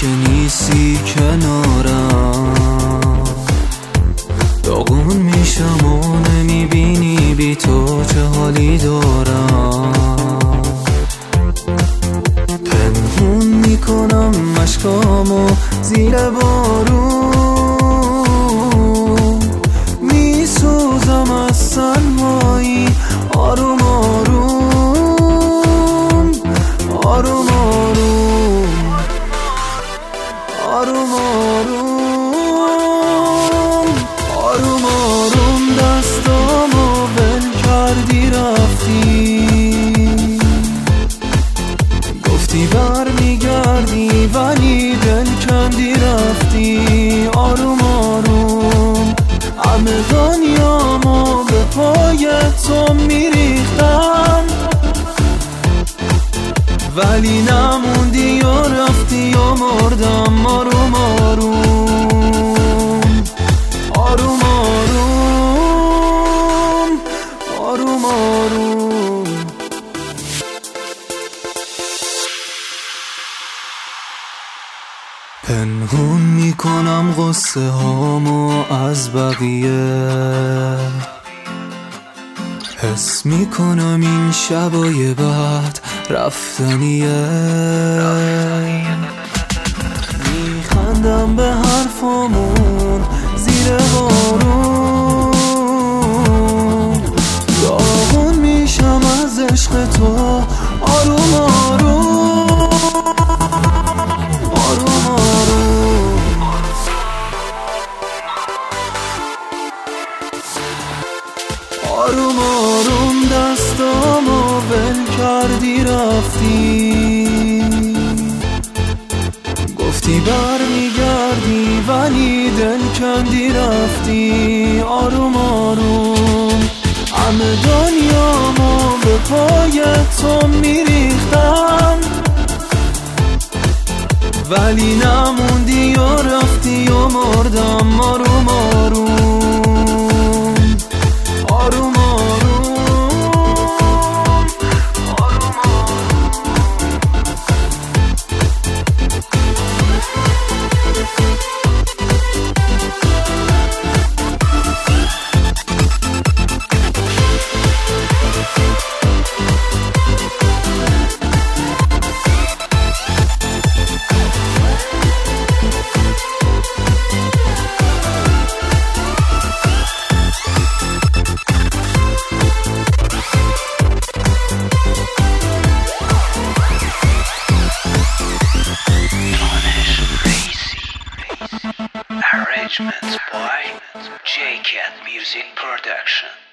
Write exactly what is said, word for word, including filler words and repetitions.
که نیستی کنارم داغون میشم و نمیبینی بی تو چه حالی دارم. پنهون میکنم مشکامو زیر بارون، میسوزم از تنهایی آروم آروم آروم آروم آروم آروم آروم آروم دستامو ول کردی رفتی، گفتی بر میگردی ولی دل کندی رفتی. آروم آروم همه دنیامو به پای تو میریختم ولی نموندی و رفتی و مردم. آروم آروم آروم آروم آروم آروم پنهون میکنم غصه هامو از بقیه، حس میکنم این شبای بعد رفتنیه. میخندم به حرفامون زیر بارون، داغون میشم از عشق تو. آروم آروم آروم آروم آروم آروم دستامو ول کردی رفتی، گفتی بر میگردی ولی دل کندی رفتی. آروم آروم همه دنیامو به پای تو میریختم ولی نموندی و رفتی و مردم. آروم آروم آروم Arrangements by J Cat Music Production.